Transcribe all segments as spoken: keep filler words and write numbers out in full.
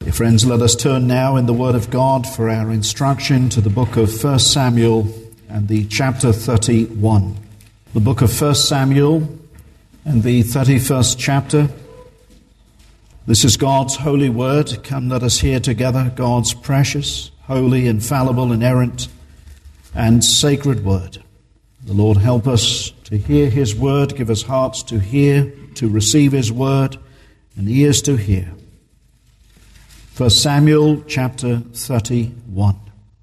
Dear friends, let us turn now in the Word of God for our instruction to the book of First Samuel and the chapter thirty-one. The book of First Samuel and the thirty-first chapter. This is God's holy word. Come, let us hear together God's precious, holy, infallible, inerrant, and sacred word. The Lord help us to hear his word, give us hearts to hear, to receive his word, and ears to hear. First Samuel chapter thirty-one.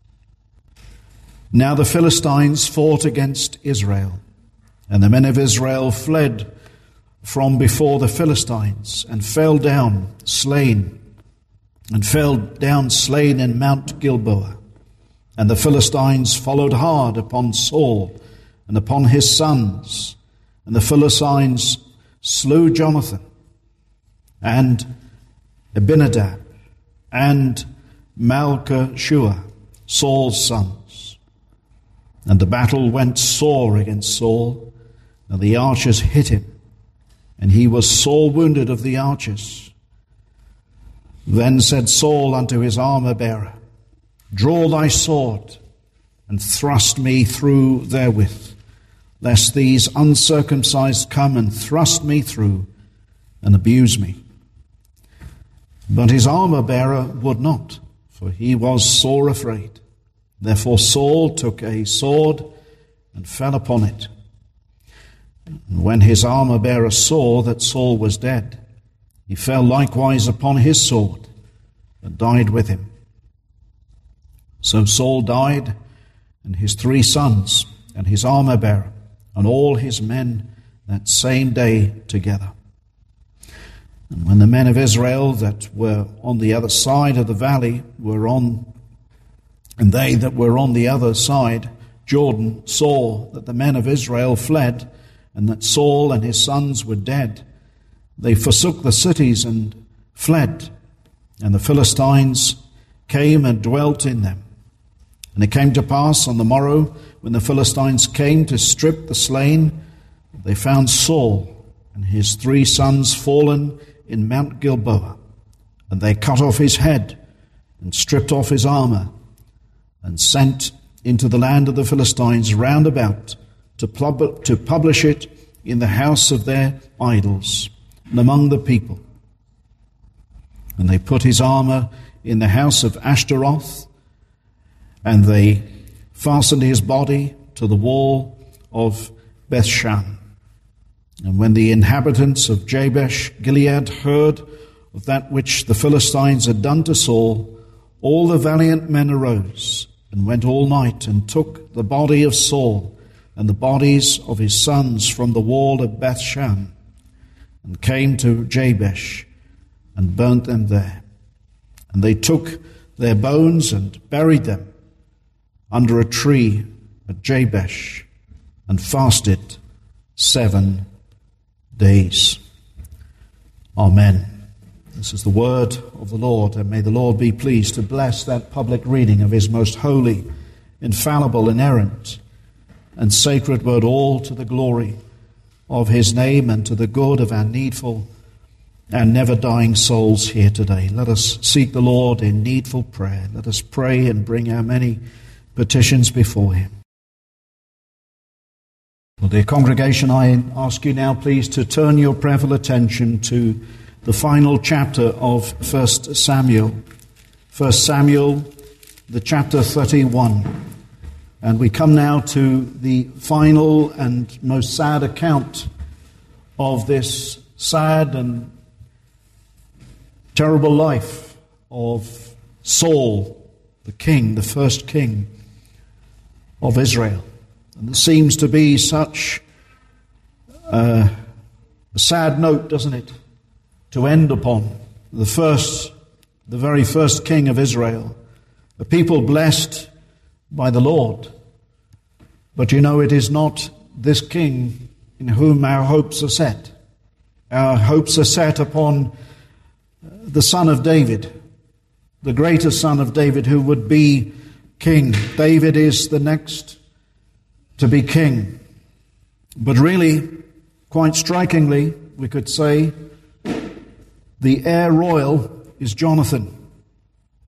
Now the Philistines fought against Israel, and the men of Israel fled from before the Philistines, and fell down slain, and fell down slain in Mount Gilboa. And the Philistines followed hard upon Saul and upon his sons, and the Philistines slew Jonathan and Abinadab and Malchishua, Saul's sons. And the battle went sore against Saul, and the archers hit him, and he was sore wounded of the archers. Then said Saul unto his armor-bearer, Draw thy sword, and thrust me through therewith, lest these uncircumcised come and thrust me through, and abuse me. But his armor-bearer would not, for he was sore afraid. Therefore Saul took a sword and fell upon it. And when his armor-bearer saw that Saul was dead, he fell likewise upon his sword, and died with him. So Saul died, and his three sons, and his armor-bearer, and all his men that same day together. And when the men of Israel that were on the other side of the valley were on, and they that were on the other side, Jordan, saw that the men of Israel fled, and that Saul and his sons were dead, they forsook the cities and fled. And the Philistines came and dwelt in them. And it came to pass on the morrow, when the Philistines came to strip the slain, they found Saul and his three sons fallen in Mount Gilboa. And they cut off his head, and stripped off his armor, and sent into the land of the Philistines round about, to, pub- to publish it in the house of their idols and among the people. And they put his armor in the house of Ashtaroth, and they fastened his body to the wall of Bethshan. And when the inhabitants of Jabesh Gilead heard of that which the Philistines had done to Saul, all the valiant men arose and went all night and took the body of Saul and the bodies of his sons from the wall of Bethshan, and came to Jabesh and burnt them there. And they took their bones and buried them under a tree at Jabesh, and fasted seven days. Amen. This is the word of the Lord, and may the Lord be pleased to bless that public reading of his most holy, infallible, inerrant, and sacred word, all to the glory of his name and to the good of our needful and never-dying souls here today. Let us seek the Lord in needful prayer. Let us pray and bring our many petitions before him. Well, dear congregation, I ask you now please to turn your prayerful attention to the final chapter of First Samuel. First Samuel, the chapter thirty-one. And we come now to the final and most sad account of this sad and terrible life of Saul, the king, the first king of Israel. And it seems to be such uh, a sad note, doesn't it, to end upon. The first, the very first king of Israel, a people blessed by the Lord. But you know, it is not this king in whom our hopes are set. Our hopes are set upon the son of David, the greatest son of David, who would be king. David is the next to be king. But really, quite strikingly, we could say, the heir royal is Jonathan.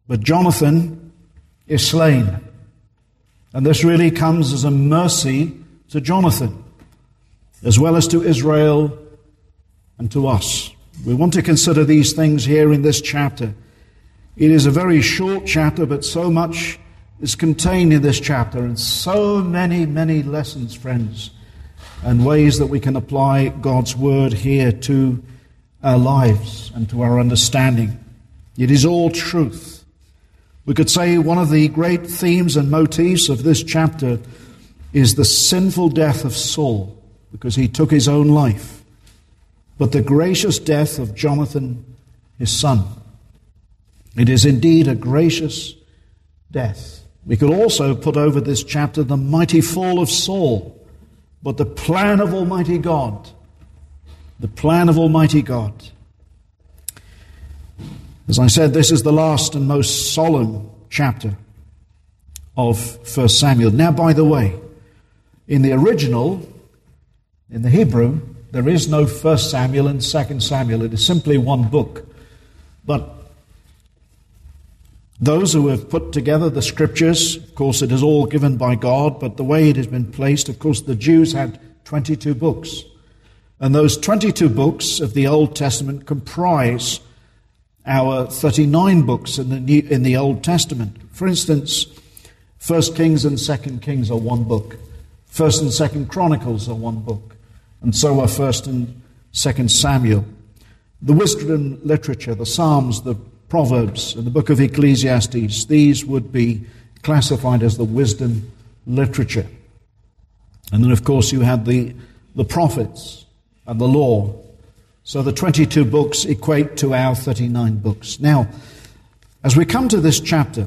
But Jonathan is slain. And this really comes as a mercy to Jonathan, as well as to Israel and to us. We want to consider these things here in this chapter. It is a very short chapter, but so much is contained in this chapter, and so many, many lessons, friends, and ways that we can apply God's word here to our lives and to our understanding. It is all truth. We could say one of the great themes and motifs of this chapter is the sinful death of Saul, because he took his own life, but the gracious death of Jonathan, his son. It is indeed a gracious death. We could also put over this chapter the mighty fall of Saul, but the plan of Almighty God. The plan of Almighty God. As I said, this is the last and most solemn chapter of First Samuel. Now, by the way, in the original, in the Hebrew, there is no First Samuel and Second Samuel. It is simply one book. But those who have put together the scriptures, of course it is all given by God, but the way it has been placed, of course the Jews had twenty-two books. And those twenty-two books of the Old Testament comprise our thirty-nine books in the New, in the Old Testament. For instance, First Kings and Second Kings are one book. First and Second Chronicles are one book. And so are First and Second Samuel. The wisdom literature, the Psalms, the Proverbs, and the book of Ecclesiastes, these would be classified as the wisdom literature. And then, of course, you had the, the prophets and the law. So the twenty-two books equate to our thirty-nine books. Now, as we come to this chapter,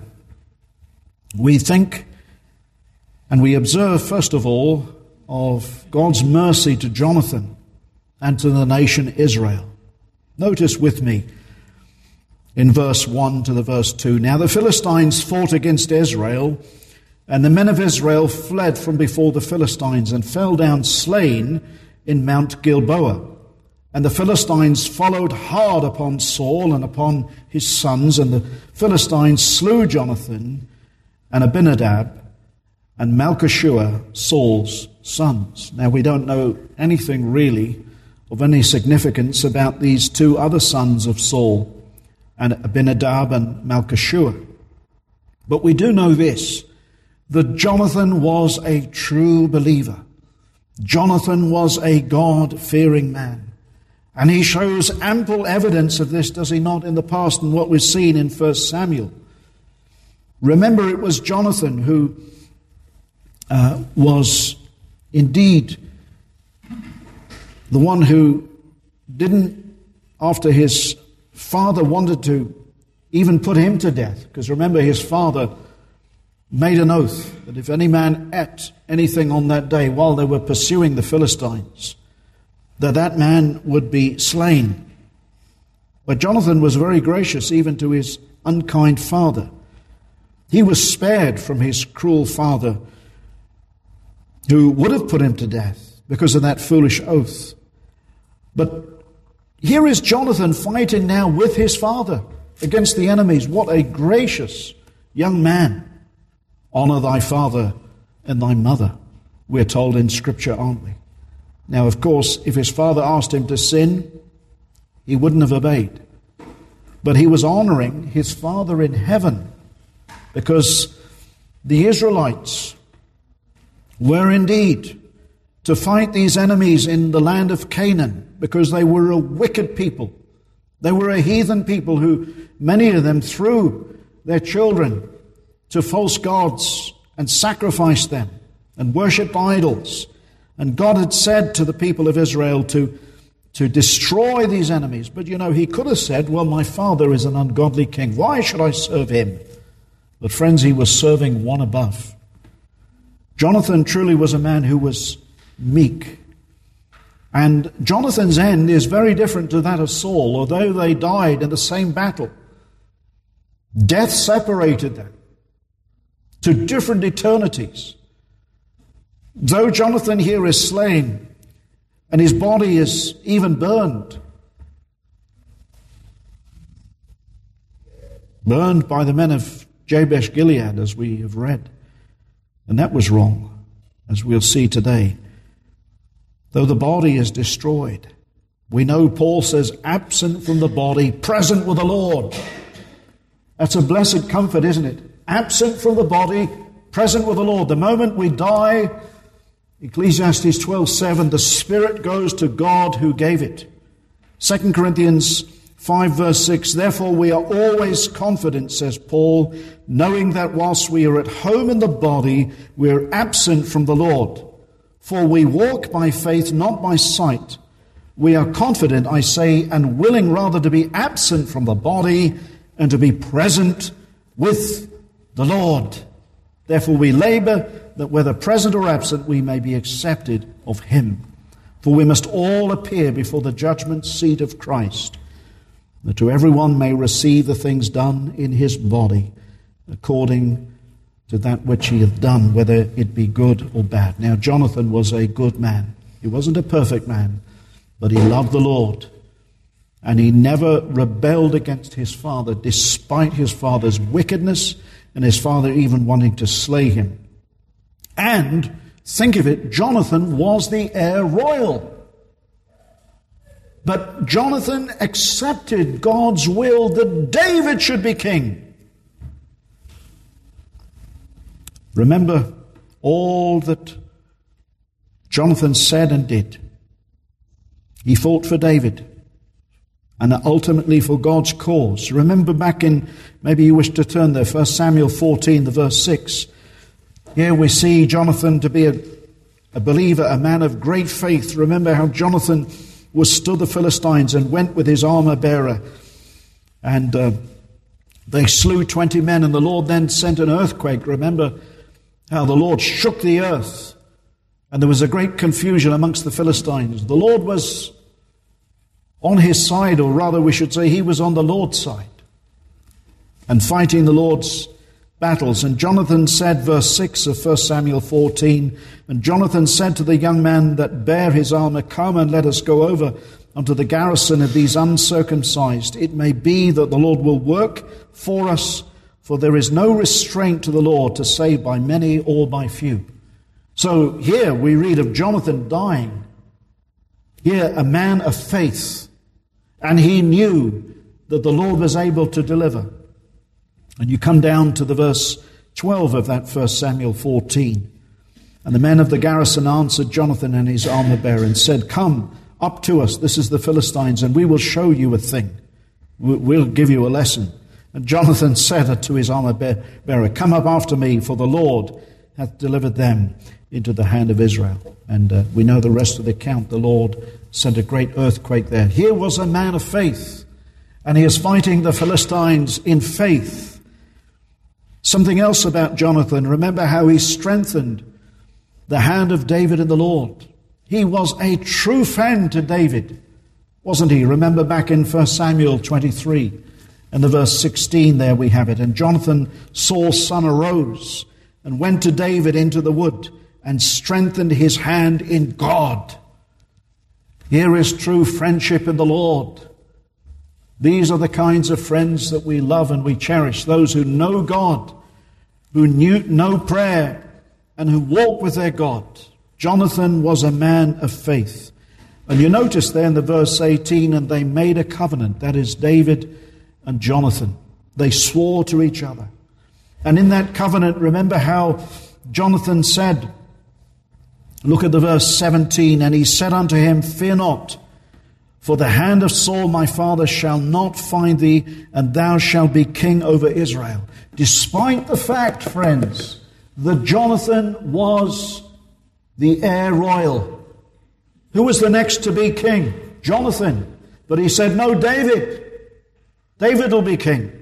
we think and we observe, first of all, of God's mercy to Jonathan and to the nation Israel. Notice with me in verse one to the verse two. Now the Philistines fought against Israel, and the men of Israel fled from before the Philistines and fell down slain in Mount Gilboa. And the Philistines followed hard upon Saul and upon his sons, and the Philistines slew Jonathan and Abinadab and Malchishua, Saul's sons. Now we don't know anything really of any significance about these two other sons of Saul, and Abinadab and Malchishua. But we do know this, that Jonathan was a true believer. Jonathan was a God-fearing man. And he shows ample evidence of this, does he not, in the past and what we've seen in First Samuel. Remember, it was Jonathan who uh, was indeed the one who didn't, after his father wanted to even put him to death, because remember his father made an oath that if any man ate anything on that day while they were pursuing the Philistines, that that man would be slain. But Jonathan was very gracious even to his unkind father. He was spared from his cruel father, who would have put him to death because of that foolish oath. But here is Jonathan fighting now with his father against the enemies. What a gracious young man. Honor thy father and thy mother, we're told in Scripture, aren't we? Now, of course, if his father asked him to sin, he wouldn't have obeyed. But he was honoring his Father in heaven, because the Israelites were indeed to fight these enemies in the land of Canaan, because they were a wicked people. They were a heathen people who, many of them, threw their children to false gods and sacrificed them and worshipped idols. And God had said to the people of Israel to, to destroy these enemies. But you know, he could have said, well, my father is an ungodly king. Why should I serve him? But friends, he was serving one above. Jonathan truly was a man who was meek. And Jonathan's end is very different to that of Saul, although they died in the same battle. Death separated them to different eternities. Though Jonathan here is slain and his body is even burned, burned by the men of Jabesh Gilead, as we have read. And that was wrong, as we'll see today. Though the body is destroyed, we know Paul says, absent from the body, present with the Lord. That's a blessed comfort, isn't it? Absent from the body, present with the Lord. The moment we die, Ecclesiastes twelve seven, the spirit goes to God who gave it. Second Corinthians five verse six, therefore we are always confident, says Paul, knowing that whilst we are at home in the body, we are absent from the Lord. For we walk by faith, not by sight. We are confident, I say, and willing rather to be absent from the body and to be present with the Lord. Therefore we labor that whether present or absent, we may be accepted of him. For we must all appear before the judgment seat of Christ, that to everyone may receive the things done in his body, according to that which he hath done, whether it be good or bad. Now Jonathan was a good man. He wasn't a perfect man, but he loved the Lord. And he never rebelled against his father, despite his father's wickedness and his father even wanting to slay him. And, think of it, Jonathan was the heir royal. But Jonathan accepted God's will that David should be king. Remember all that Jonathan said and did. He fought for David and ultimately for God's cause. Remember back in, maybe you wish to turn there, First Samuel fourteen, the verse six. Here we see Jonathan to be a, a believer, a man of great faith. Remember how Jonathan withstood the Philistines and went with his armor bearer. And uh, they slew twenty men, and the Lord then sent an earthquake. Remember how the Lord shook the earth, and there was a great confusion amongst the Philistines. The Lord was on his side, or rather we should say he was on the Lord's side, and fighting the Lord's battles. And Jonathan said, verse six of First Samuel fourteen, and Jonathan said to the young man that bare his armor, come and let us go over unto the garrison of these uncircumcised. It may be that the Lord will work for us, for there is no restraint to the Lord to save by many or by few. So here we read of Jonathan dying. Here a man of faith, and he knew that the Lord was able to deliver. And you come down to the verse twelve of that First Samuel fourteen. And the men of the garrison answered Jonathan and his armor bearer and said, come up to us, this is the Philistines, and we will show you a thing. We'll give you a lesson. And Jonathan said unto his armor bearer, come up after me, for the Lord hath delivered them into the hand of Israel. And uh, we know the rest of the account. The Lord sent a great earthquake there. Here was a man of faith, and he is fighting the Philistines in faith. Something else about Jonathan. Remember how he strengthened the hand of David in the Lord. He was a true friend to David, wasn't he? Remember back in First Samuel twenty-three, and the verse sixteen there we have it. And Jonathan, Saul's son, arose and went to David into the wood and strengthened his hand in God. Here is true friendship in the Lord. These are the kinds of friends that we love and we cherish, those who know God, who knew, know prayer, and who walk with their God. Jonathan was a man of faith. And you notice there in the verse eighteen, and they made a covenant. That is David and Jonathan. They swore to each other. And in that covenant, remember how Jonathan said, look at the verse seventeen, and he said unto him, fear not, for the hand of Saul my father shall not find thee, and thou shalt be king over Israel. Despite the fact, friends, that Jonathan was the heir royal. Who was the next to be king? Jonathan. But he said, no, David. David will be king.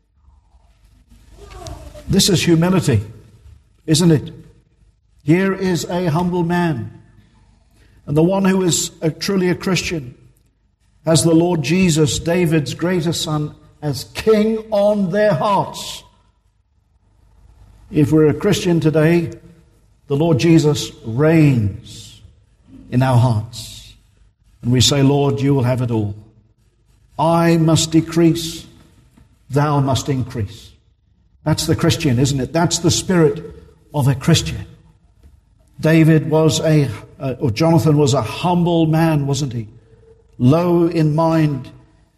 This is humility, isn't it? Here is a humble man. And the one who is a, truly a Christian has the Lord Jesus, David's greater son, as king on their hearts. If we're a Christian today, the Lord Jesus reigns in our hearts. And we say, Lord, you will have it all. I must decrease, thou must increase. That's the Christian, isn't it? That's the spirit of a Christian. David was a, uh, or Jonathan was a humble man, wasn't he? Low in mind,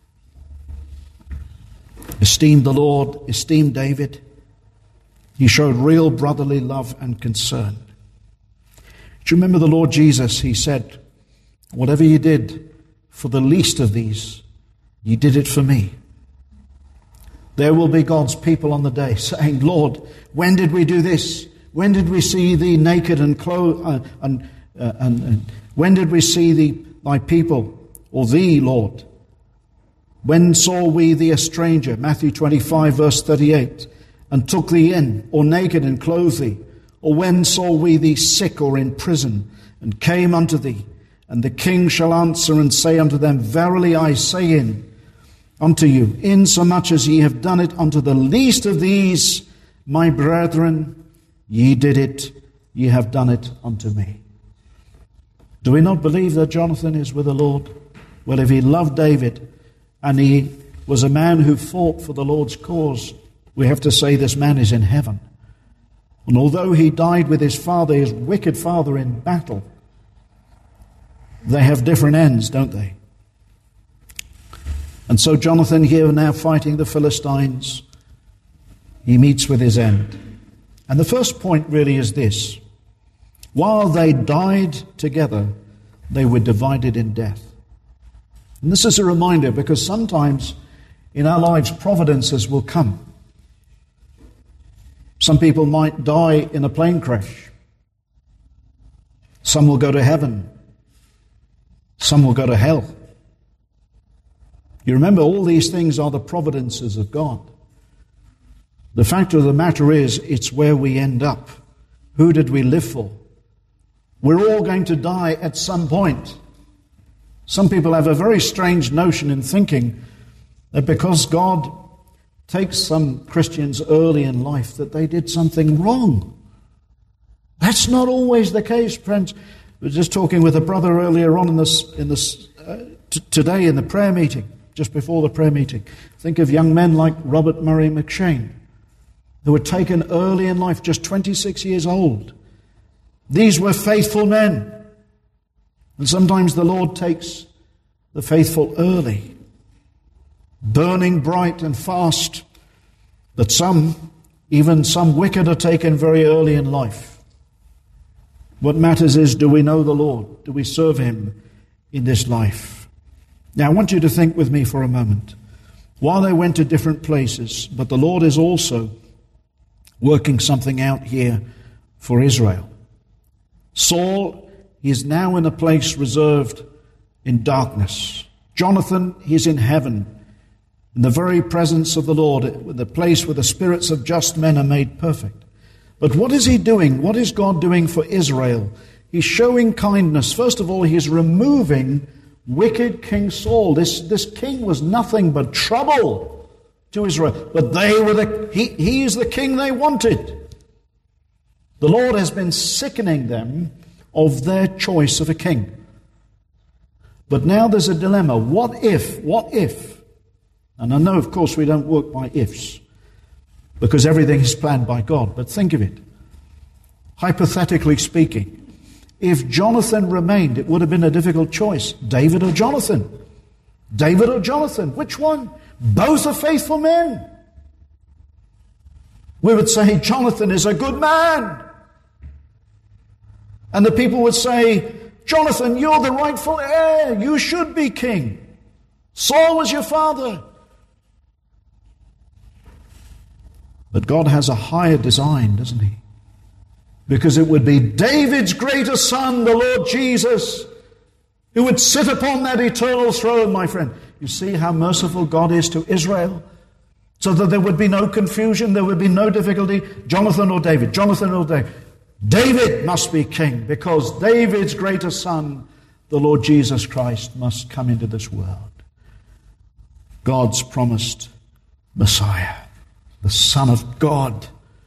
esteemed the Lord, esteemed David. He showed real brotherly love and concern. Do you remember the Lord Jesus? He said, whatever you did for the least of these, you did it for me. There will be God's people on the day saying, Lord, when did we do this? When did we see thee naked and clothed? Uh, and, uh, and, and when did we see thee, thy people, or thee, Lord? When saw we thee a stranger? Matthew twenty-five, verse thirty-eight. And took thee in, or naked and clothed thee? Or when saw we thee sick or in prison, and came unto thee? And the king shall answer and say unto them, verily I say in unto you, insomuch as ye have done it unto the least of these, my brethren, ye did it, ye have done it unto me. Do we not believe that Jonathan is with the Lord? Well, if he loved David, and he was a man who fought for the Lord's cause, we have to say this man is in heaven. And although he died with his father, his wicked father, in battle, they have different ends, don't they? And so Jonathan here now fighting the Philistines, he meets with his end. And the first point really is this. While they died together, they were divided in death. And this is a reminder, because sometimes in our lives providences will come. Some people might die in a plane crash. Some will go to heaven. Some will go to hell. You remember, all these things are the providences of God. The fact of the matter is, it's where we end up. Who did we live for? We're all going to die at some point. Some people have a very strange notion in thinking that because God takes some Christians early in life, that they did something wrong. That's not always the case, friends. I was just talking with a brother earlier on in this, in this uh, t- today in the prayer meeting, just before the prayer meeting. Think of young men like Robert Murray McShane, who were taken early in life, just twenty-six years old. These were faithful men. And sometimes the Lord takes the faithful early, burning bright and fast, but some, even some wicked, are taken very early in life. What matters is, do we know the Lord? Do we serve Him in this life? Now, I want you to think with me for a moment. While they went to different places, but the Lord is also working something out here for Israel. Saul is now in a place reserved in darkness. Jonathan, he's in heaven, in the very presence of the Lord, the place where the spirits of just men are made perfect. But what is he doing? What is God doing for Israel? He's showing kindness. First of all, he's removing wicked King Saul. This, this king was nothing but trouble to Israel. But they were the, he, he is the king they wanted. The Lord has been sickening them of their choice of a king. But now there's a dilemma. What if, what if? And I know, of course, we don't work by ifs, because everything is planned by God. But think of it. Hypothetically speaking, if Jonathan remained, it would have been a difficult choice. David or Jonathan? David or Jonathan? Which one? Both are faithful men. We would say Jonathan is a good man. And the people would say, Jonathan, you're the rightful heir. You should be king. Saul was your father. But God has a higher design, doesn't He? Because it would be David's greater son, the Lord Jesus, who would sit upon that eternal throne, my friend. You see how merciful God is to Israel? So that there would be no confusion, there would be no difficulty. Jonathan or David, Jonathan or David. David must be king, because David's greater son, the Lord Jesus Christ, must come into this world. God's promised Messiah, the Son of God.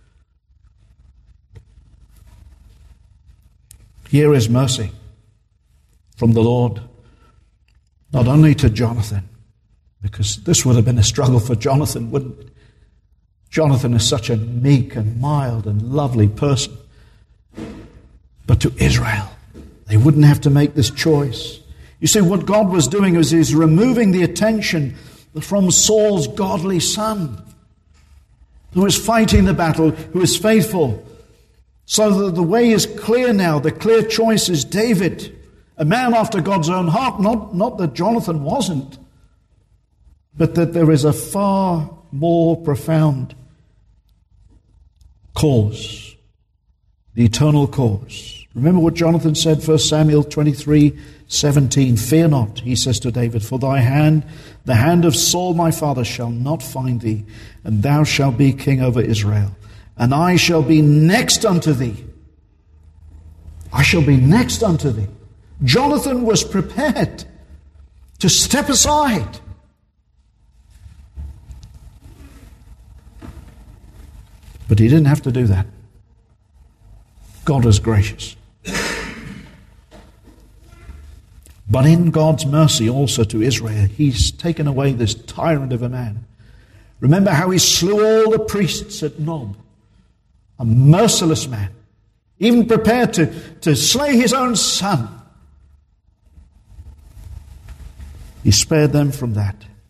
Here is mercy from the Lord, not only to Jonathan, Because this would have been a struggle for Jonathan, wouldn't it? Jonathan is such a meek and mild and lovely person. But to Israel, they wouldn't have to make this choice. You see, what God was doing was He's removing the attention from Saul's godly son, who is fighting the battle, who is faithful. So that the way is clear now. The clear choice is David, a man after God's own heart. Not, not that Jonathan wasn't, but that there is a far more profound cause, the eternal cause. Remember what Jonathan said, First Samuel twenty-three seventeen. Fear not, he says to David, for thy hand, the hand of Saul my father, shall not find thee, and thou shalt be king over Israel. And I shall be next unto thee. I shall be next unto thee. Jonathan was prepared to step aside. But he didn't have to do that. God is gracious. But in God's mercy also to Israel, He's taken away this tyrant of a man. Remember how He slew all the priests at Nob. A merciless man, even prepared to, to slay his own son. He spared them from that.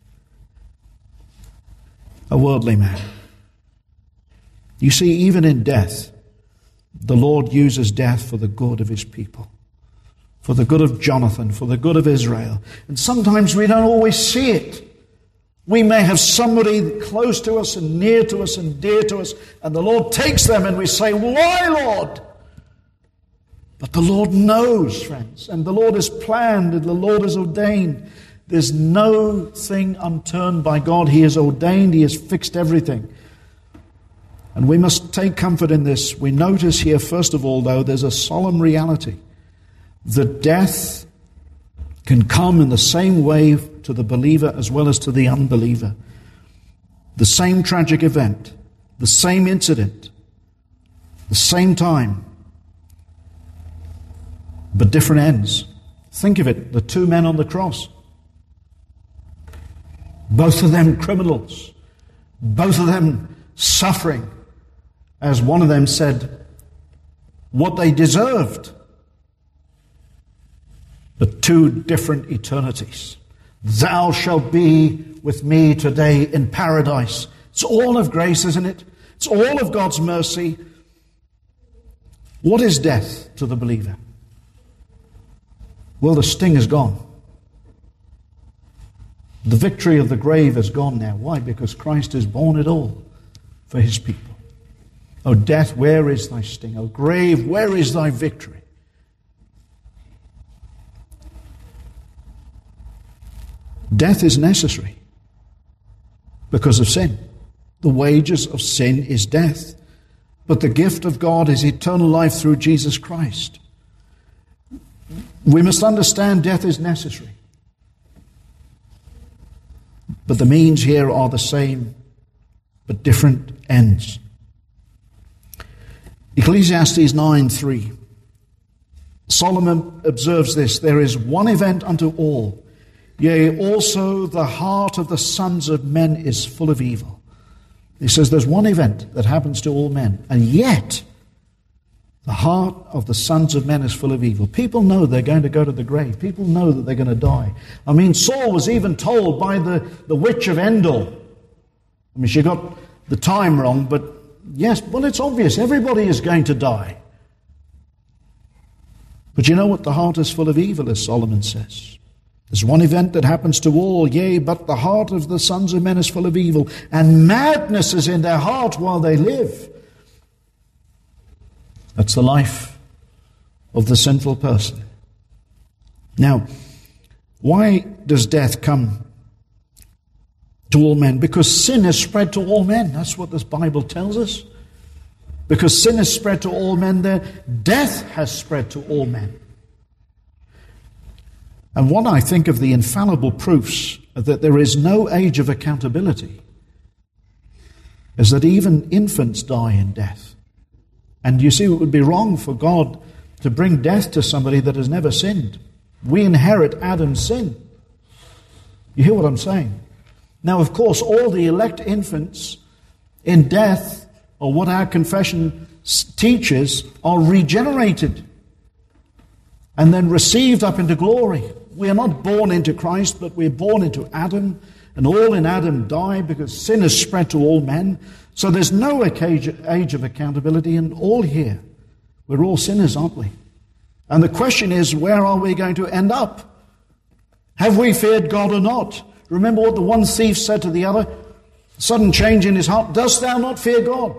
A worldly man. You see, even in death, the Lord uses death for the good of His people, for the good of Jonathan, for the good of Israel. And sometimes we don't always see it. We may have somebody close to us and near to us and dear to us, and the Lord takes them and we say, why, Lord? But the Lord knows, friends, and the Lord has planned and the Lord has ordained. There's no thing unturned by God. He has ordained, He has fixed everything. And we must take comfort in this. We notice here, first of all, though, there's a solemn reality. That death can come in the same way to the believer as well as to the unbeliever. The same tragic event, the same incident, the same time, but different ends. Think of it, the two men on the cross. Both of them criminals. Both of them suffering. As one of them said, what they deserved. But two different eternities. Thou shalt be with me today in paradise. It's all of grace, isn't it? It's all of God's mercy. What is death to the believer? Well, the sting is gone. The victory of the grave is gone now. Why? Because Christ has borne it all for His people. O death, where is thy sting? O grave, where is thy victory? Death is necessary because of sin. The wages of sin is death. But the gift of God is eternal life through Jesus Christ. We must understand death is necessary. But the means here are the same, but different ends. Ecclesiastes nine three. Solomon observes this. There is one event unto all. Yea, also the heart of the sons of men is full of evil. He says there's one event that happens to all men, and yet the heart of the sons of men is full of evil. People know they're going to go to the grave. People know that they're going to die. I mean, Saul was even told by the, the witch of Endor. I mean, she got the time wrong, but yes, well, it's obvious. Everybody is going to die. But you know what? The heart is full of evil, as Solomon says. There's one event that happens to all, yea, but the heart of the sons of men is full of evil, and madness is in their heart while they live. That's the life of the sinful person. Now, why does death come to all men? Because sin has spread to all men. That's what this Bible tells us. Because sin has spread to all men, there, death has spread to all men. And what I think of the infallible proofs that there is no age of accountability is that even infants die in death. And you see, it would be wrong for God to bring death to somebody that has never sinned. We inherit Adam's sin. You hear what I'm saying? Now, of course, all the elect infants in death, or what our confession teaches, are regenerated and then received up into glory. We are not born into Christ, but we're born into Adam, and all in Adam die because sin is spread to all men. So there's no age of accountability, and all here, we're all sinners, aren't we? And the question is, where are we going to end up? Have we feared God or not? Remember what the one thief said to the other? Sudden change in his heart. Dost thou not fear God?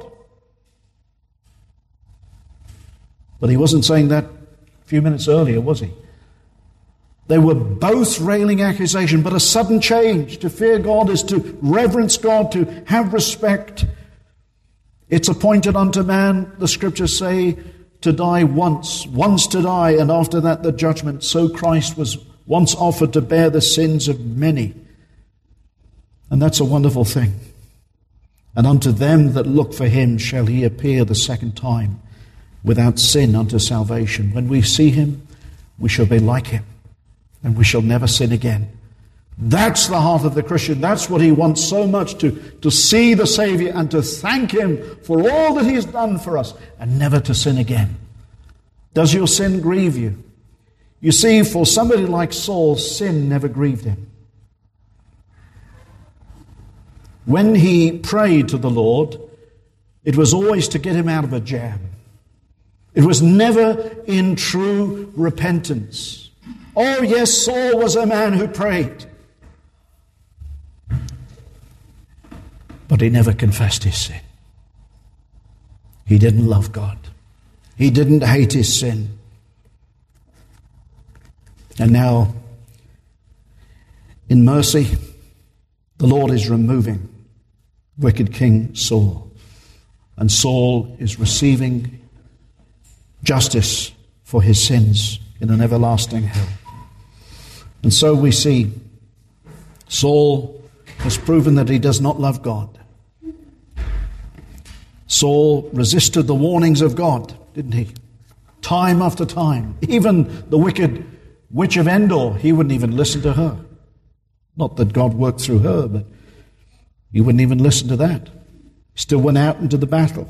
But he wasn't saying that a few minutes earlier, was he? They were both railing accusation, but a sudden change. To fear God is to reverence God, to have respect. It's appointed unto man, the scriptures say, to die once, once to die, and after that the judgment. So Christ was once offered to bear the sins of many. And that's a wonderful thing. And unto them that look for him shall he appear the second time, without sin unto salvation. When we see him, we shall be like him, and we shall never sin again. That's the heart of the Christian. That's what he wants so much, to, to see the Savior and to thank him for all that he has done for us, and never to sin again. Does your sin grieve you? You see, for somebody like Saul, sin never grieved him. When he prayed to the Lord, it was always to get him out of a jam. It was never in true repentance. Oh yes, Saul was a man who prayed. But he never confessed his sin. He didn't love God. He didn't hate his sin. And now, in mercy, the Lord is removing wicked King Saul. And Saul is receiving justice for his sins in an everlasting hell. And so we see Saul has proven that he does not love God. Saul resisted the warnings of God, didn't he? Time after time. Even the wicked witch of Endor, he wouldn't even listen to her. Not that God worked through her, but he wouldn't even listen to that. Still went out into the battle.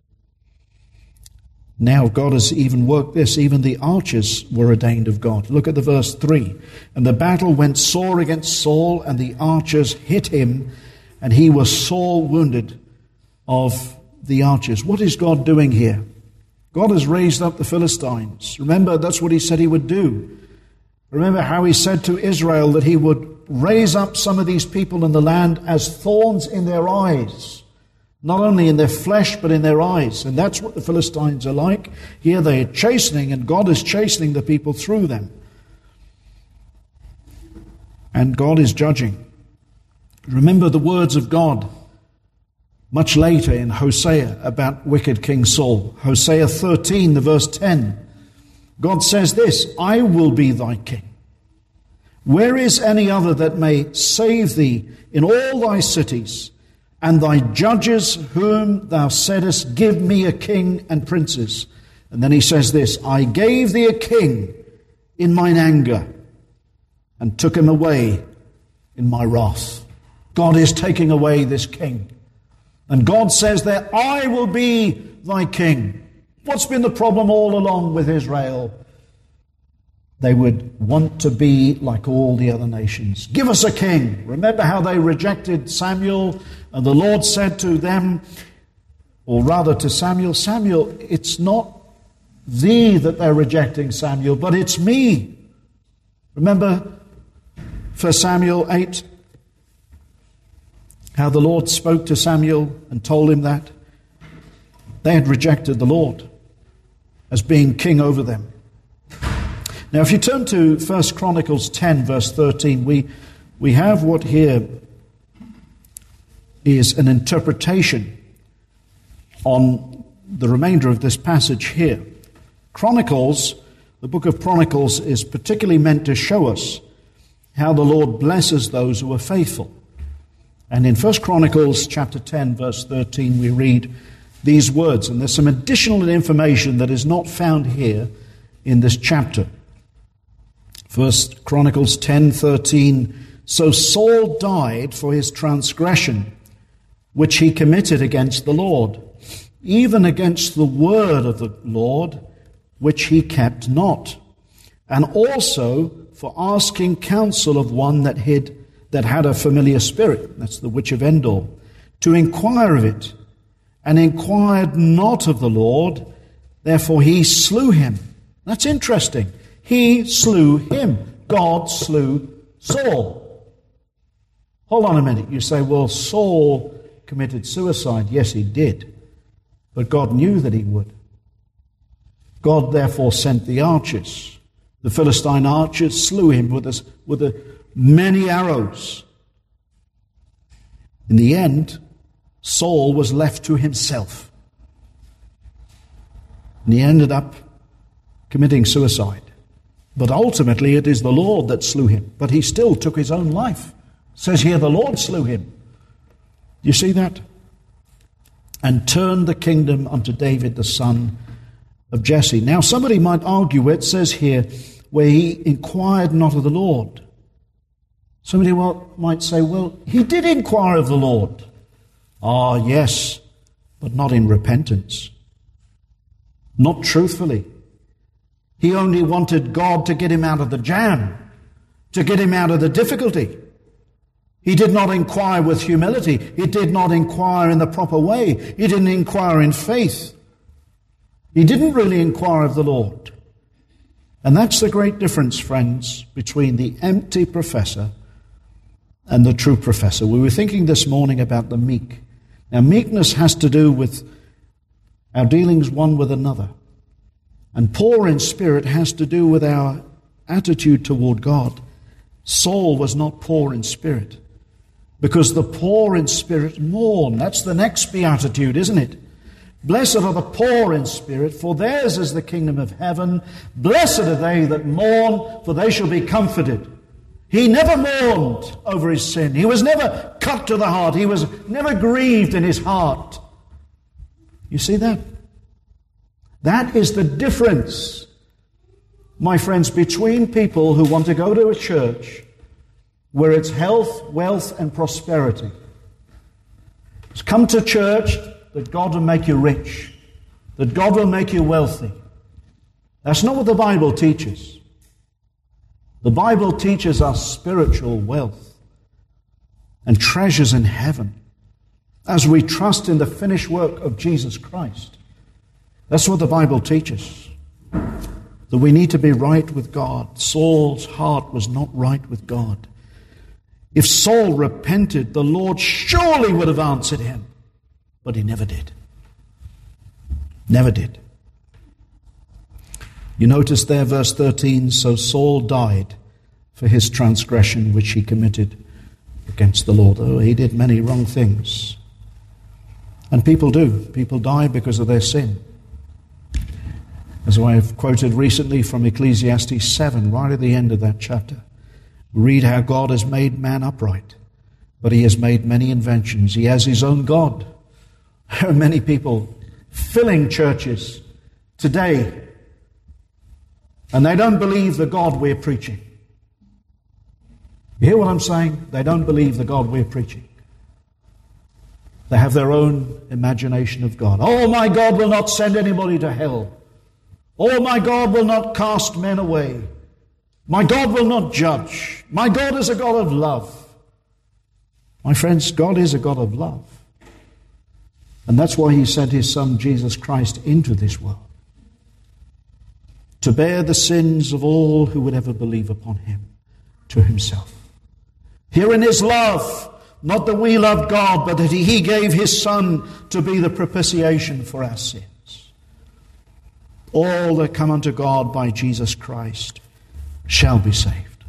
Now God has even worked this. Even the archers were ordained of God. Look at the verse three. And the battle went sore against Saul, and the archers hit him, and he was sore wounded of the archers. What is God doing here? God has raised up the Philistines. Remember, that's what he said he would do. Remember how he said to Israel that he would raise up some of these people in the land as thorns in their eyes. Not only in their flesh, but in their eyes. And that's what the Philistines are like. Here they are chastening, and God is chastening the people through them. And God is judging. Remember the words of God much later in Hosea about wicked King Saul. Hosea thirteen, the verse ten. God says this, I will be thy king. Where is any other that may save thee in all thy cities? And thy judges whom thou saidest, give me a king and princes. And then he says this, I gave thee a king in mine anger, and took him away in my wrath. God is taking away this king. And God says that I will be thy king. What's been the problem all along with Israel? They would want to be like all the other nations. Give us a king. Remember how they rejected Samuel, and the Lord said to them, or rather to Samuel, Samuel, it's not thee that they're rejecting, Samuel, but it's me. Remember First Samuel eight, how the Lord spoke to Samuel and told him that? They had rejected the Lord as being king over them. Now, if you turn to First Chronicles ten, verse thirteen, we, we have what here is an interpretation on the remainder of this passage here. Chronicles, the book of Chronicles, is particularly meant to show us how the Lord blesses those who are faithful. And in First Chronicles chapter ten, verse thirteen, we read these words, and there's some additional information that is not found here in this chapter. First Chronicles ten thirteen So Saul died for his transgression, which he committed against the Lord, even against the word of the Lord, which he kept not, and also for asking counsel of one that hid, that had a familiar spirit, that's the witch of Endor, to inquire of it, and inquired not of the Lord, therefore he slew him. That's interesting. He slew him. God slew Saul. Hold on a minute. You say, well, Saul committed suicide. Yes, he did. But God knew that he would. God therefore sent the archers. The Philistine archers slew him with, a, with a, many arrows. In the end, Saul was left to himself. And he ended up committing suicide. But ultimately it is the Lord that slew him. But he still took his own life. It says here the Lord slew him. You see that? And turned the kingdom unto David the son of Jesse. Now somebody might argue, it says here, where he inquired not of the Lord. Somebody might say, well, he did inquire of the Lord. Ah, yes, but not in repentance. Not truthfully. He only wanted God to get him out of the jam, to get him out of the difficulty. He did not inquire with humility. He did not inquire in the proper way. He didn't inquire in faith. He didn't really inquire of the Lord. And that's the great difference, friends, between the empty professor and the true professor. We were thinking this morning about the meek. Now, meekness has to do with our dealings one with another. And poor in spirit has to do with our attitude toward God. Saul was not poor in spirit, because the poor in spirit mourn. That's the next beatitude, isn't it? Blessed are the poor in spirit, for theirs is the kingdom of heaven. Blessed are they that mourn, for they shall be comforted. He never mourned over his sin. He was never cut to the heart. He was never grieved in his heart. You see that? That is the difference, my friends, between people who want to go to a church where it's health, wealth, and prosperity. It's come to church that God will make you rich, that God will make you wealthy. That's not what the Bible teaches. The Bible teaches us spiritual wealth and treasures in heaven as we trust in the finished work of Jesus Christ. That's what the Bible teaches. That we need to be right with God. Saul's heart was not right with God. If Saul repented, the Lord surely would have answered him. But he never did. Never did. You notice there, verse thirteen, so Saul died for his transgression which he committed against the Lord. Oh, he did many wrong things. And people do. People die because of their sin. As I've quoted recently from Ecclesiastes seven, right at the end of that chapter, we read how God has made man upright, but he has made many inventions. He has his own God. There are many people filling churches today, and they don't believe the God we're preaching. You hear what I'm saying? They don't believe the God we're preaching. They have their own imagination of God. Oh, my God will not send anybody to hell. Oh, my God will not cast men away. My God will not judge. My God is a God of love. My friends, God is a God of love. And that's why he sent his Son, Jesus Christ, into this world, to bear the sins of all who would ever believe upon him to himself. Herein is love, not that we loved God, but that he gave his Son to be the propitiation for our sins. All that come unto God by Jesus Christ shall be saved.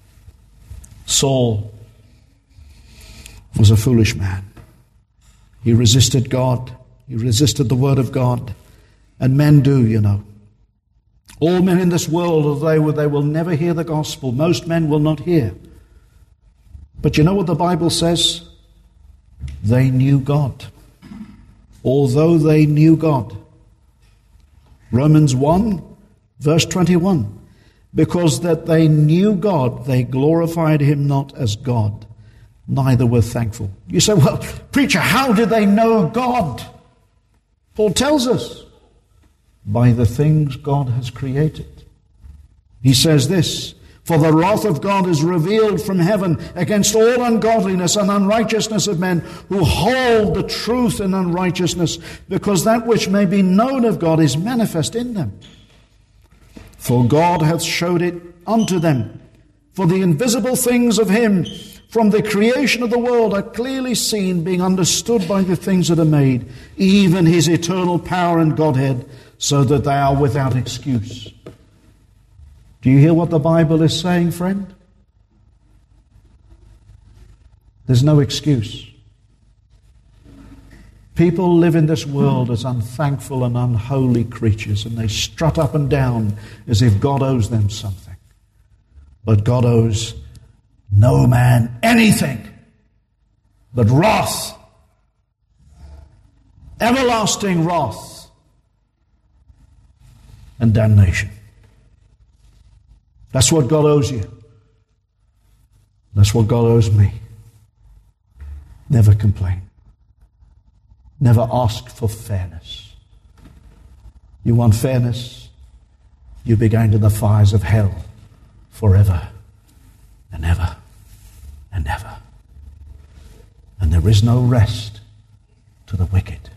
Saul was a foolish man. He resisted God. He resisted the word of God. And men do, you know. All men in this world, they will, they will never hear the gospel. Most men will not hear. But you know what the Bible says? They knew God. Although they knew God. Romans one, verse twenty-one. because that they knew God, they glorified him not as God, neither were thankful. You say, well, preacher, how did they know God? Paul tells us, by the things God has created. He says this, for the wrath of God is revealed from heaven against all ungodliness and unrighteousness of men who hold the truth in unrighteousness, because that which may be known of God is manifest in them. For God hath showed it unto them. For the invisible things of him from the creation of the world are clearly seen, being understood by the things that are made, even his eternal power and Godhead, so that they are without excuse. Do you hear what the Bible is saying, friend? There's no excuse. People live in this world as unthankful and unholy creatures, and they strut up and down as if God owes them something. But God owes no man anything but wrath, everlasting wrath, and damnation. That's what God owes you. That's what God owes me. Never complain. Never ask for fairness. You want fairness? You be going to the fires of hell forever and ever and ever. And there is no rest to the wicked.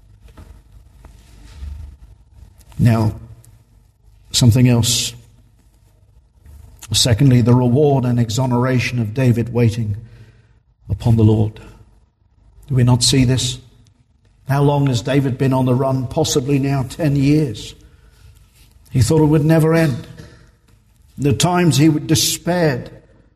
Now, something else. Secondly, the reward and exoneration of David waiting upon the Lord. Do we not see this? How long has David been on the run? Possibly now ten years. He thought it would never end. The times he would despaired.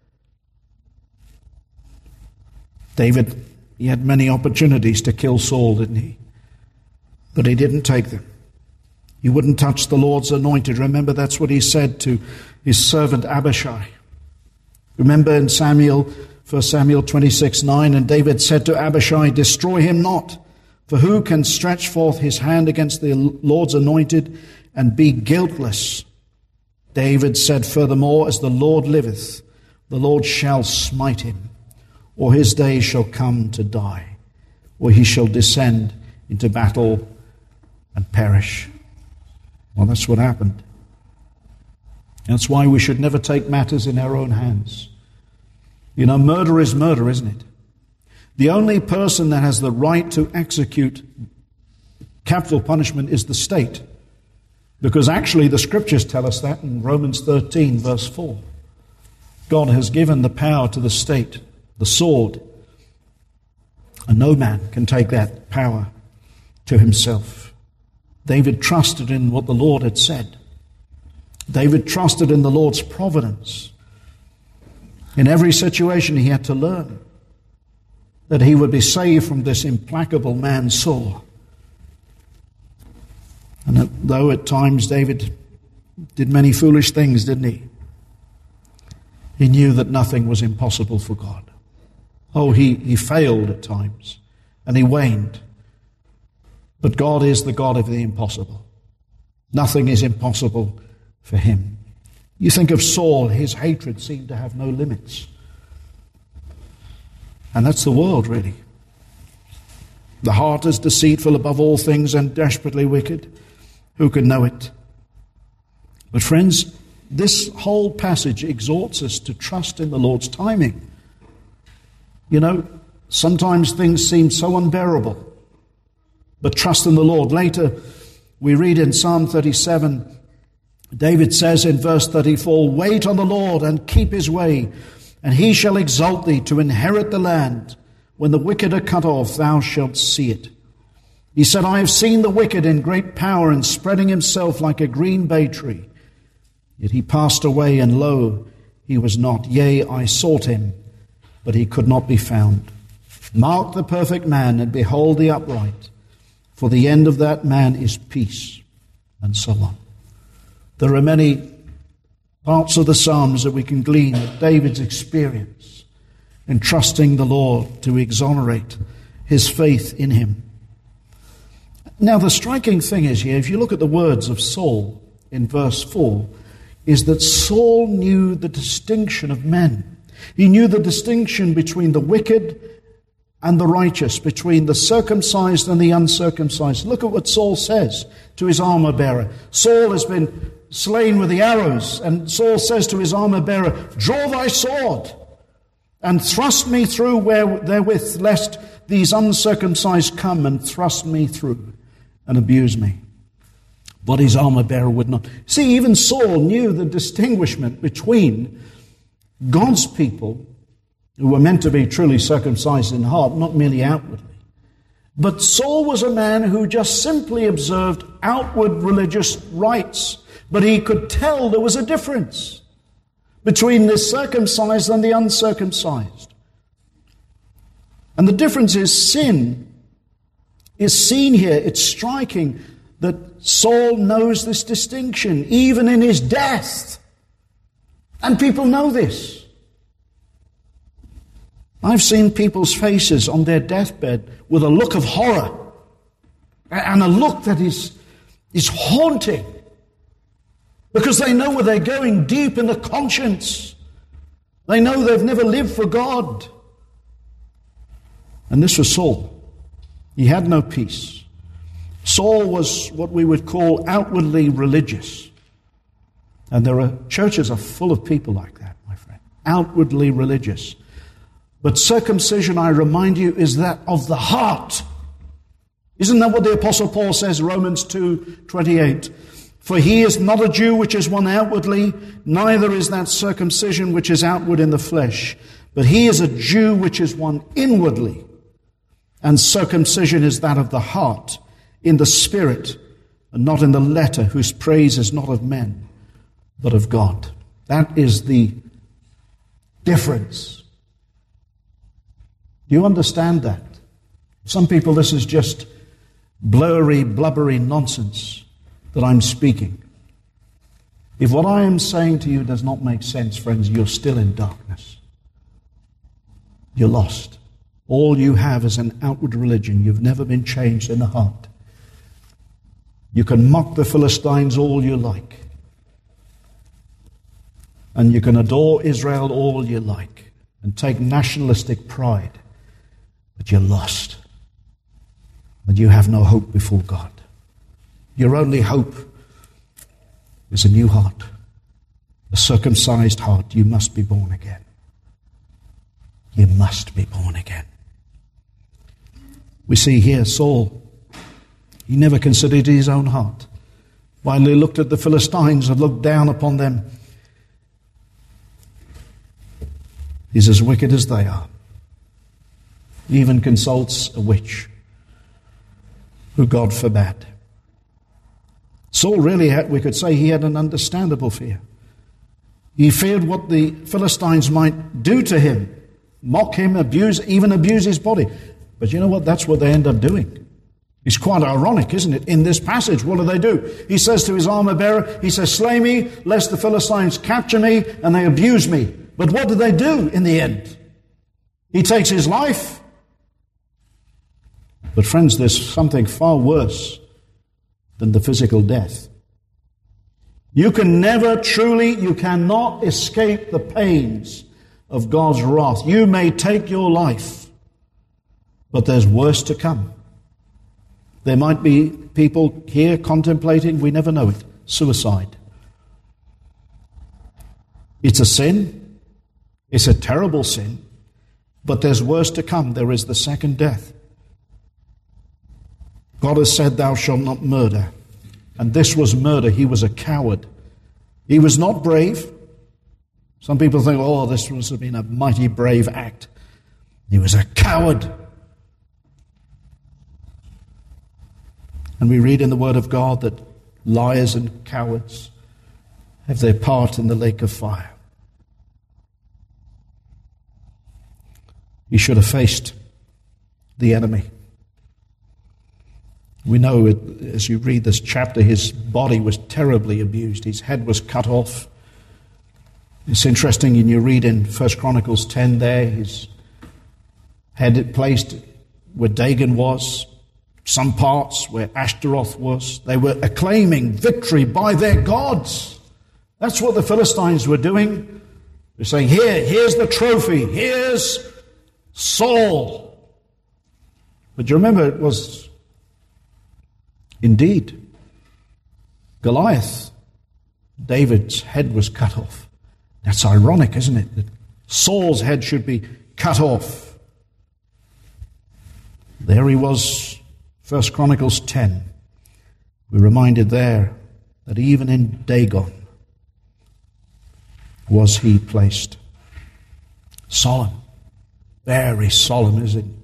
David, he had many opportunities to kill Saul, didn't he? But he didn't take them. He wouldn't touch the Lord's anointed. Remember, that's what he said to his servant Abishai. Remember in Samuel, First Samuel twenty-six nine, and David said to Abishai, destroy him not, for who can stretch forth his hand against the Lord's anointed and be guiltless? David said furthermore, as the Lord liveth, the Lord shall smite him, or his days shall come to die, or he shall descend into battle and perish. Well, that's what happened. That's why we should never take matters in our own hands. You know, murder is murder, isn't it? The only person that has the right to execute capital punishment is the state. Because actually the scriptures tell us that in Romans thirteen verse four. God has given the power to the state, the sword. And no man can take that power to himself. David trusted in what the Lord had said. David trusted in the Lord's providence. In every situation he had to learn that he would be saved from this implacable man Saul. And though at times David did many foolish things, didn't he? He knew that nothing was impossible for God. Oh, he, he failed at times, and he waned. But God is the God of the impossible. Nothing is impossible for him. You think of Saul, his hatred seemed to have no limits. And that's the world, really. The heart is deceitful above all things and desperately wicked. Who can know it? But friends, this whole passage exhorts us to trust in the Lord's timing. You know, sometimes things seem so unbearable. But trust in the Lord. Later, we read in Psalm thirty-seven, David says in verse thirty-four, wait on the Lord and keep his way, and he shall exalt thee to inherit the land. When the wicked are cut off, thou shalt see it. He said, I have seen the wicked in great power and spreading himself like a green bay tree. Yet he passed away, and lo, he was not. Yea, I sought him, but he could not be found. Mark the perfect man, and behold the upright. For the end of that man is peace, and so on. There are many parts of the Psalms that we can glean of David's experience in trusting the Lord to exonerate his faith in him. Now, the striking thing is here, if you look at the words of Saul in verse four, is that Saul knew the distinction of men. He knew the distinction between the wicked and the righteous, between the circumcised and the uncircumcised. Look at what Saul says to his armor bearer. Saul has been slain with the arrows, and Saul says to his armor bearer, "Draw thy sword and thrust me through where, therewith, lest these uncircumcised come and thrust me through and abuse me." But his armor bearer would not. See, even Saul knew the distinguishment between God's people, who were meant to be truly circumcised in heart, not merely outwardly. But Saul was a man who just simply observed outward religious rites, but he could tell there was a difference between the circumcised and the uncircumcised. And the difference is sin is seen here. It's striking that Saul knows this distinction, even in his death. And people know this. I've seen people's faces on their deathbed with a look of horror, and a look that is, is haunting, because they know where they're going, deep in the conscience. They know they've never lived for God. And this was Saul. He had no peace. Saul was what we would call outwardly religious. And there are churches are full of people like that, my friend. Outwardly religious. But circumcision, I remind you, is that of the heart. Isn't that what the Apostle Paul says, Romans two twenty-eight? For he is not a Jew which is one outwardly, neither is that circumcision which is outward in the flesh. But he is a Jew which is one inwardly. And circumcision is that of the heart, in the spirit, and not in the letter, whose praise is not of men, but of God. That is the difference. Do you understand that? Some people, this is just blurry, blubbery nonsense that I'm speaking. If what I am saying to you does not make sense, friends, you're still in darkness. You're lost. All you have is an outward religion. You've never been changed in the heart. You can mock the Philistines all you like. And you can adore Israel all you like and take nationalistic pride. But you're lost. And you have no hope before God. Your only hope is a new heart. A circumcised heart. You must be born again. You must be born again. We see here Saul, he never considered his own heart. While he looked at the Philistines and looked down upon them, he's as wicked as they are. He even consults a witch, who God forbade. Saul really had, we could say, he had an understandable fear. He feared what the Philistines might do to him, mock him, abuse, even abuse his body. But you know what? That's what they end up doing. It's quite ironic, isn't it? In this passage, what do they do? He says to his armor bearer, he says, "Slay me, lest the Philistines capture me and they abuse me." But what do they do in the end? He takes his life. But friends, there's something far worse than the physical death. You can never truly, you cannot escape the pains of God's wrath. You may take your life, but there's worse to come. There might be people here contemplating, we never know it, suicide. It's a sin. It's a terrible sin. But there's worse to come. There is the second death. God has said, "Thou shalt not murder." And this was murder. He was a coward. He was not brave. Some people think, oh, this must have been a mighty brave act. He was a coward. And we read in the Word of God that liars and cowards have their part in the lake of fire. He should have faced the enemy. We know it, as you read this chapter, his body was terribly abused. His head was cut off. It's interesting, and you read in First Chronicles ten there, his head placed where Dagon was, some parts where Ashtaroth was. They were acclaiming victory by their gods. That's what the Philistines were doing. They're saying, here, here's the trophy. Here's Saul. But you remember, it was indeed Goliath. David's head was cut off. That's ironic, isn't it? That Saul's head should be cut off. There he was, First Chronicles ten. We're reminded there that even in Dagon was he placed. Solemn. Very solemn, isn't it?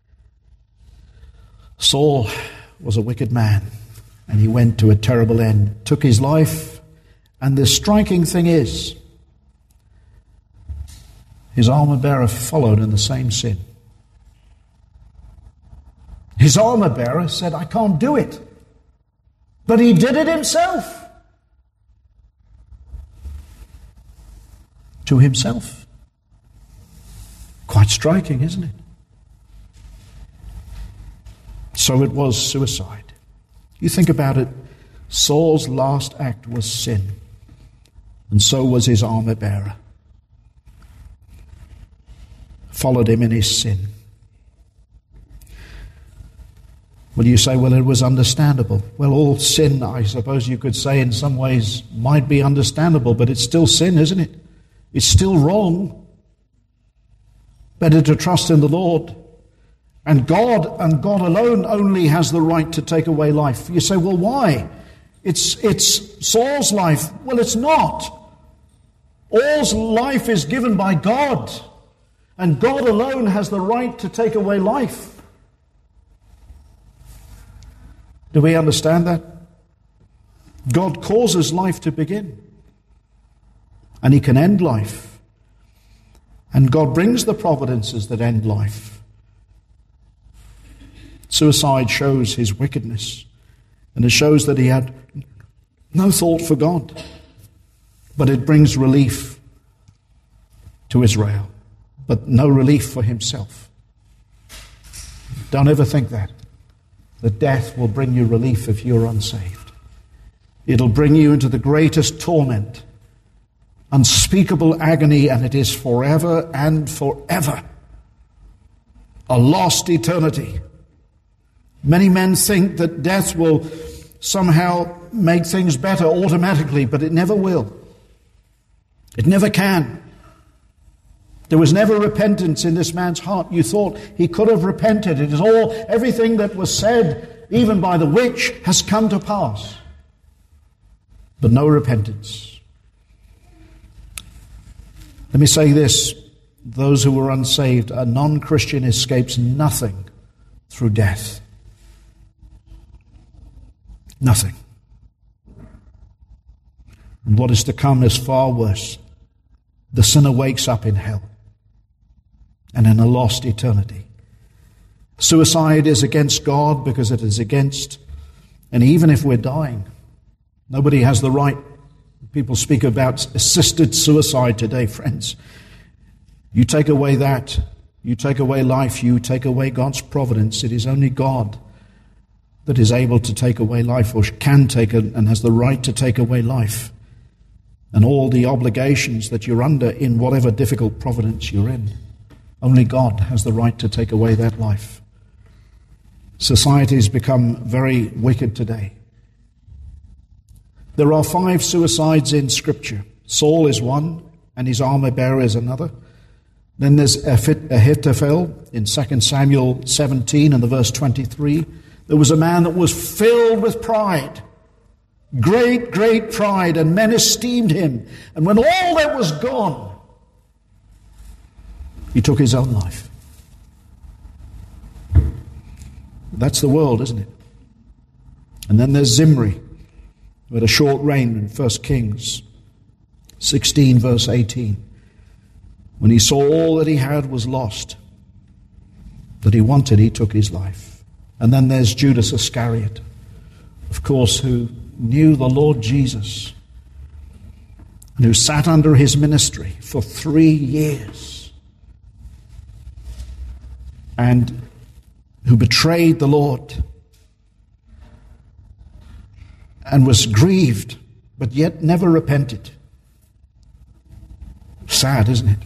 Saul was a wicked man, and he went to a terrible end, took his life, and the striking thing is, his armor-bearer followed in the same sin. His armor-bearer said, I can't do it. But he did it himself. To himself. Quite striking, isn't it? So it was suicide. You think about it, Saul's last act was sin. And so was his armor-bearer. Followed him in his sin. Well, you say, well, it was understandable. Well, all sin, I suppose you could say in some ways, might be understandable, but it's still sin, isn't it? It's still wrong. Better to trust in the Lord. And God, and God alone, only has the right to take away life. You say, well, why? It's, it's Saul's life. Well, it's not. All's life is given by God. And God alone has the right to take away life. Do we understand that? God causes life to begin. And he can end life. And God brings the providences that end life. Suicide shows his wickedness. And it shows that he had no thought for God. But it brings relief to Israel. But no relief for himself. Don't ever think that. That death will bring you relief if you're unsaved. It'll bring you into the greatest torment, unspeakable agony, and it is forever and forever. A lost eternity. Many men think that death will somehow make things better automatically, but it never will. It never can. There was never repentance in this man's heart. You thought he could have repented. It is all, everything that was said, even by the witch, has come to pass. But no repentance. Let me say this. Those who were unsaved, a non-Christian escapes nothing through death. Nothing. And what is to come is far worse. The sinner wakes up in hell and in a lost eternity. Suicide is against God because it is against, and even if we're dying, nobody has the right. People speak about assisted suicide today, friends. You take away that, you take away life, you take away God's providence. It is only God that is able to take away life, or can take it, and has the right to take away life. And all the obligations that you're under in whatever difficult providence you're in. Only God has the right to take away that life. Society has become very wicked today. There are five suicides in Scripture. Saul is one, and his armor-bearer is another. Then there's Ahithophel in Second Samuel seventeen and the verse twenty-three. There was a man that was filled with pride. Great, great pride, and men esteemed him. And when all that was gone, he took his own life. That's the world, isn't it? And then there's Zimri, who had a short reign in First Kings sixteen, verse eighteen. When he saw all that he had was lost, that he wanted, he took his life. And then there's Judas Iscariot, of course, who knew the Lord Jesus and who sat under his ministry for three years and who betrayed the Lord and was grieved, but yet never repented. Sad, isn't it?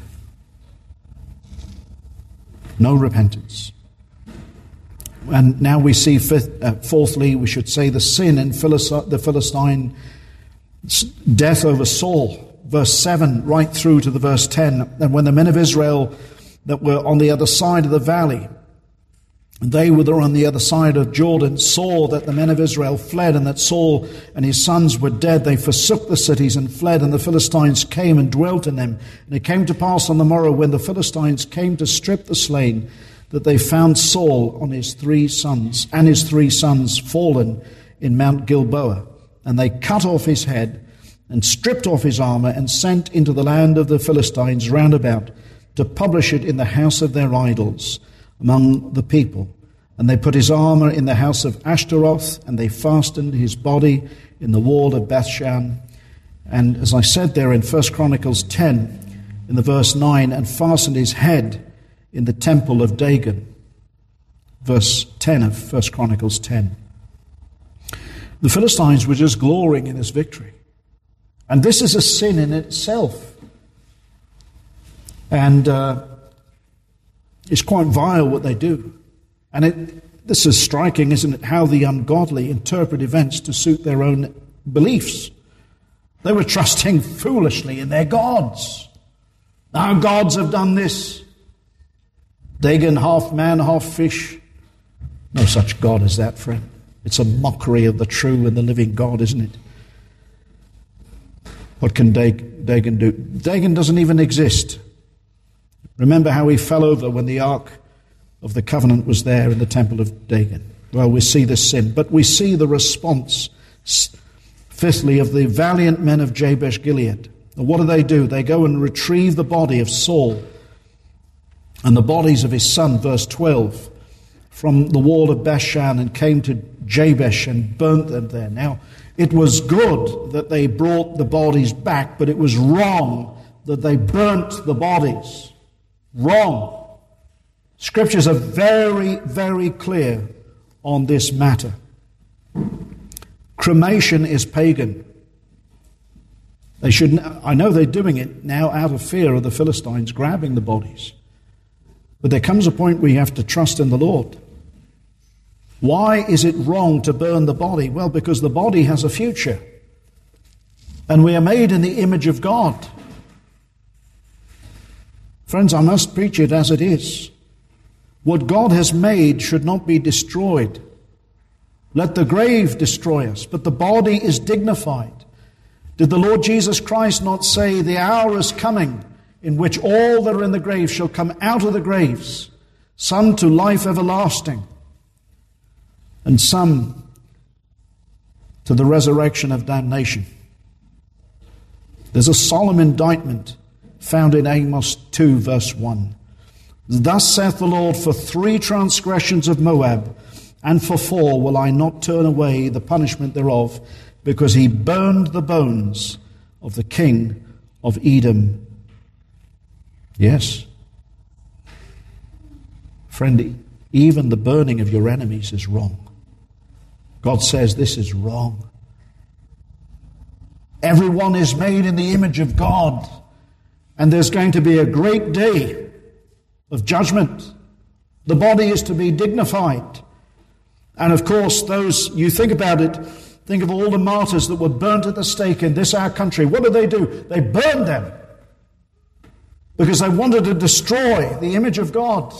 No repentance. And now we see, fifth, uh, fourthly, we should say the sin in Philis- the Philistine death over Saul. Verse seven, right through to the verse ten. And when the men of Israel that were on the other side of the valley, they who were on the other side of Jordan, saw that the men of Israel fled, and that Saul and his sons were dead, they forsook the cities and fled, and the Philistines came and dwelt in them. And it came to pass on the morrow, when the Philistines came to strip the slain, that they found Saul on his three sons, and his three sons fallen in Mount Gilboa. And they cut off his head, and stripped off his armor, and sent into the land of the Philistines round about, to publish it in the house of their idols among the people. And they put his armor in the house of Ashtaroth, and they fastened his body in the wall of Bethshan. And as I said there in First Chronicles ten, in the verse nine, and fastened his head in the temple of Dagon. Verse ten of First Chronicles ten. The Philistines were just glorying in this victory. And this is a sin in itself. And uh, it's quite vile what they do. And it, this is striking, isn't it, how the ungodly interpret events to suit their own beliefs. They were trusting foolishly in their gods. Our gods have done this. Dagon, half man, half fish. No such God as that, friend. It's a mockery of the true and the living God, isn't it? What can Dag- Dagon do? Dagon doesn't even exist. Remember how he fell over when the Ark of the Covenant was there in the temple of Dagon. Well, we see this sin, but we see the response, fifthly, of the valiant men of Jabesh Gilead. And what do they do? They go and retrieve the body of Saul and the bodies of his son, verse twelve, from the wall of Bethshan, and came to Jabesh and burnt them there. Now, it was good that they brought the bodies back, but it was wrong that they burnt the bodies. Wrong. Scriptures are very, very clear on this matter. Cremation is pagan. They should. I know they're doing it now out of fear of the Philistines grabbing the bodies. But there comes a point where you have to trust in the Lord. Why is it wrong to burn the body? Well, because the body has a future. And we are made in the image of God. Friends, I must preach it as it is. What God has made should not be destroyed. Let the grave destroy us, but the body is dignified. Did the Lord Jesus Christ not say, the hour is coming in which all that are in the grave shall come out of the graves, some to life everlasting, and some to the resurrection of damnation? There's a solemn indictment found in Amos two, verse one. Thus saith the Lord, for three transgressions of Moab, and for four will I not turn away the punishment thereof, because he burned the bones of the king of Edom. Yes. Friend, even the burning of your enemies is wrong. God says this is wrong. Everyone is made in the image of God, and there's going to be a great day of judgment. The body is to be dignified. And of course, those, you think about it, think of all the martyrs that were burnt at the stake in this our country. What did they do? They burned them because they wanted to destroy the image of God.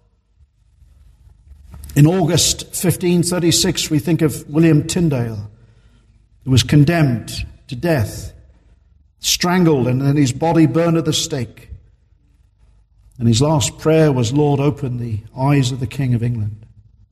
In August fifteen thirty-six, we think of William Tyndale, who was condemned to death, strangled, and then his body burned at the stake. And his last prayer was, Lord, open the eyes of the King of England.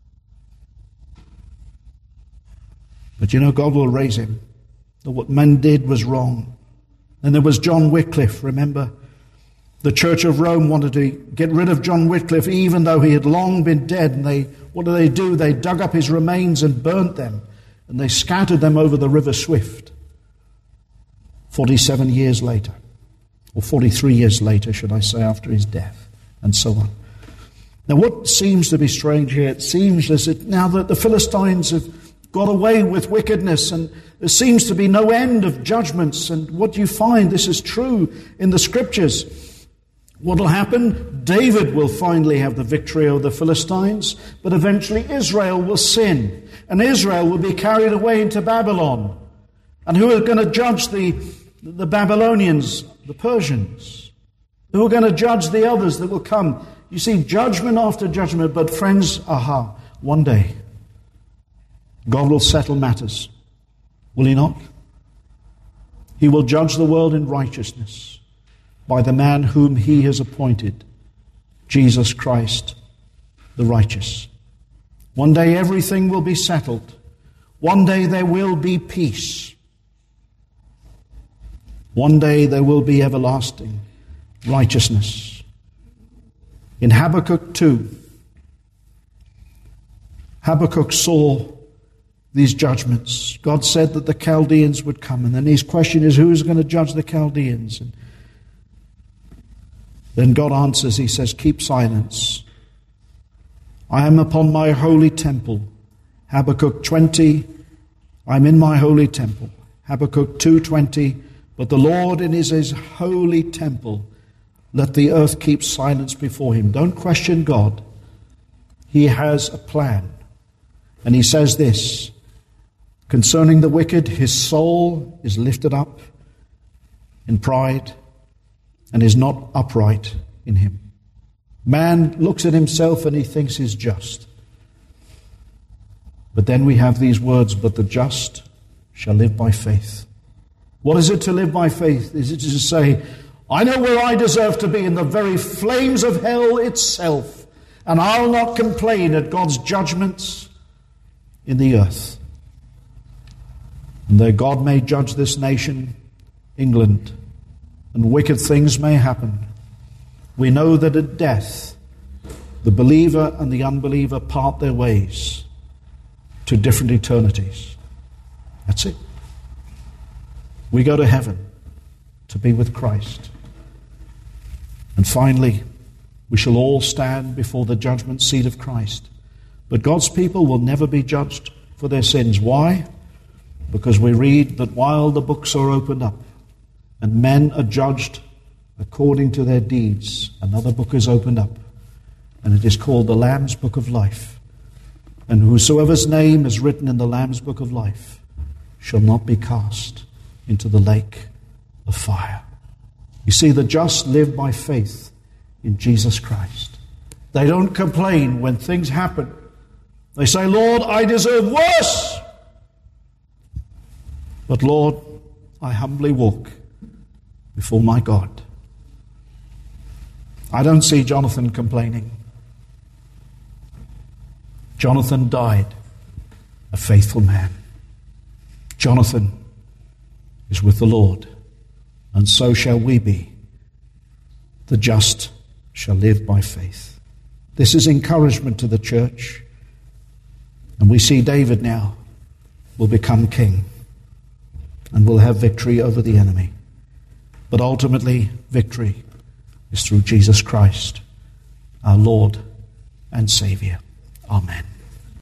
But you know, God will raise him. That what men did was wrong. And there was John Wycliffe, remember? The Church of Rome wanted to get rid of John Wycliffe, even though he had long been dead. And they, what did they do? They dug up his remains and burnt them. And they scattered them over the River Swift. forty-seven years later. Or forty-three years later, should I say, after his death, and so on. Now, what seems to be strange here, it seems as if now that the Philistines have got away with wickedness, and there seems to be no end of judgments. And what you find, this is true in the Scriptures. What will happen? David will finally have the victory over the Philistines, but eventually Israel will sin, and Israel will be carried away into Babylon. And who are going to judge the, the Babylonians? The Persians. Who are going to judge the others that will come? You see, judgment after judgment, but friends, aha, one day, God will settle matters. Will He not? He will judge the world in righteousness by the man whom He has appointed, Jesus Christ, the righteous. One day everything will be settled. One day there will be peace. One day there will be everlasting righteousness. In Habakkuk two, Habakkuk saw these judgments. God said that the Chaldeans would come, and then his question is, who is going to judge the Chaldeans? And then God answers, He says, keep silence. I am upon my holy temple. Habakkuk twenty, I'm in my holy temple. Habakkuk two twenty, but the Lord in his, his holy temple, let the earth keep silence before Him. Don't question God. He has a plan. And He says this, concerning the wicked, his soul is lifted up in pride and is not upright in him. Man looks at himself and he thinks he's just. But then we have these words, but the just shall live by faith. What is it to live by faith? Is it to say, I know where I deserve to be, in the very flames of hell itself, and I'll not complain at God's judgments in the earth. And though God may judge this nation, England, and wicked things may happen, we know that at death, the believer and the unbeliever part their ways to different eternities. That's it. We go to heaven to be with Christ. And finally, we shall all stand before the judgment seat of Christ. But God's people will never be judged for their sins. Why? Because we read that while the books are opened up and men are judged according to their deeds, another book is opened up, and it is called the Lamb's Book of Life. And whosoever's name is written in the Lamb's Book of Life shall not be cast into the lake of fire. You see, the just live by faith in Jesus Christ. They don't complain when things happen. They say, Lord, I deserve worse. But Lord, I humbly walk before my God. I don't see Jonathan complaining. Jonathan died a faithful man. Jonathan is with the Lord, and so shall we be. The just shall live by faith. This is encouragement to the church. And we see David now will become king and will have victory over the enemy. But ultimately, victory is through Jesus Christ, our Lord and Savior. Amen.